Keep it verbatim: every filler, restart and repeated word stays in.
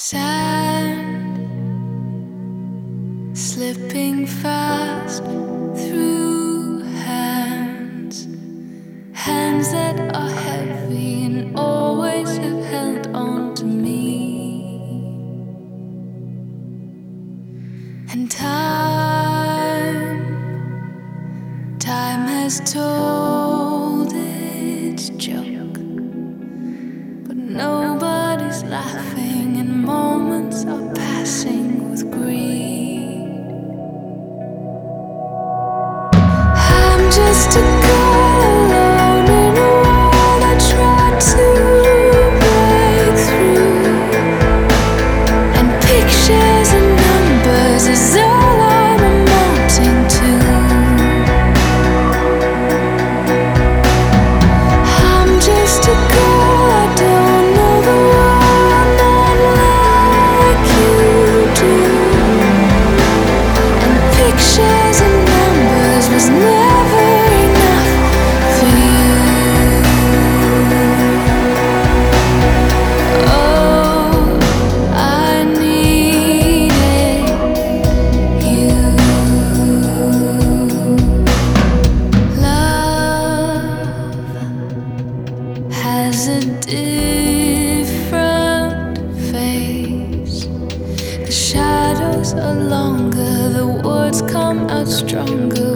Sand slipping fast through hands, hands that are heavy and always have held on to me. And time, time has told its joke, but nobody's laughing and moments are passing with greed. I'm just a girl alone in a world I tried to break through, and pictures and numbers is all I'm amounting to. I'm just a girl, I don't know the world not like you do, and pictures and numbers was never enough for you. Oh, I needed you. Love has a different face. The shadows are longer, the words come out stronger